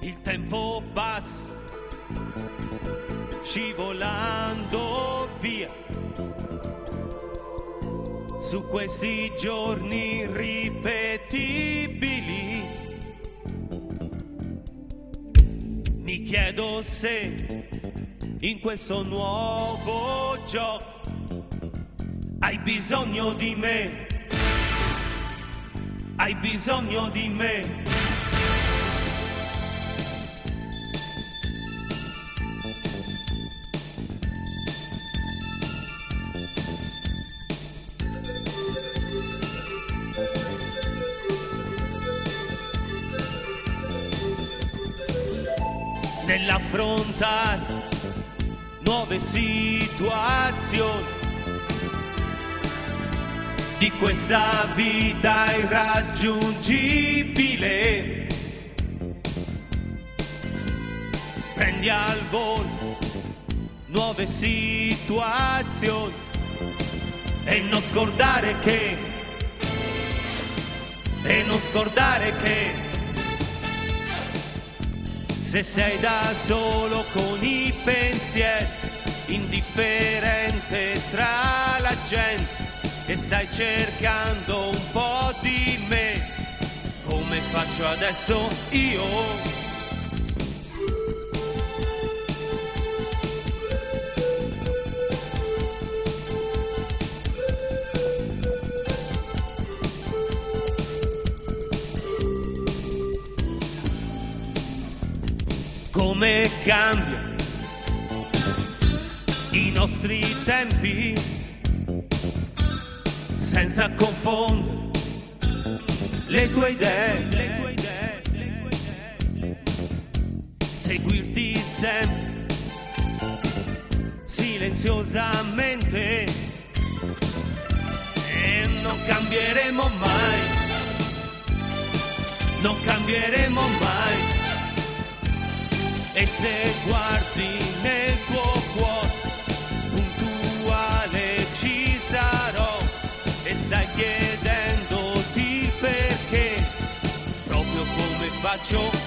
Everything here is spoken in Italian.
Il tempo passa, scivolando via, su questi giorni irripetibili. Mi chiedo se in questo nuovo gioco hai bisogno di me, hai bisogno di me. Nell'affrontare nuove situazioni di questa vita irraggiungibile, prendi al volo nuove situazioni e non scordare che, se sei da solo con i pensieri, indifferente tra la gente, e stai cercando un po' di me, come faccio adesso io? Come cambia i nostri tempi, senza confondere le tue idee, seguirti sempre silenziosamente, e non cambieremo mai, non cambieremo mai. E se guardi nel tuo cuore, puntuale ci sarò, e stai chiedendoti il perché, proprio come faccio